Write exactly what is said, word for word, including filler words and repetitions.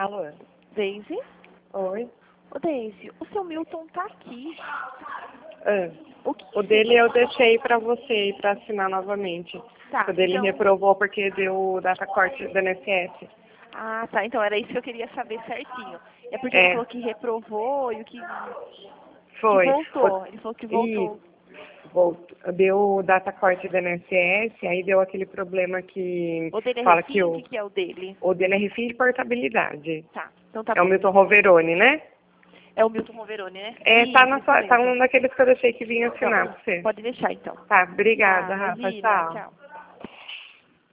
Alô? Daisy? Oi? Ô, Daisy, o seu Milton tá aqui. Ah, O, que o dele eu deixei pra você ir pra assinar novamente. Tá, O dele então... reprovou porque deu data corte do I N S S. Ah, tá. Então era isso que eu queria saber certinho. É porque ele É, falou que reprovou e o que, que foi. voltou. Ele falou que voltou. E voltou, deu data corte do I N S S, aí deu aquele problema que O dele é fala que refim? O o, que, que é o dele? o dele é refim de portabilidade. Tá, então tá É o bom. Milton Roveroni, né? É o Milton Roveroni, né? É, Isso, tá, na isso sua, tá mesmo. um daqueles que eu deixei que vinha Então, assinar pra você. pode deixar então. Tá, obrigada, Tá, Rafa. imagina. Tchau. Tchau.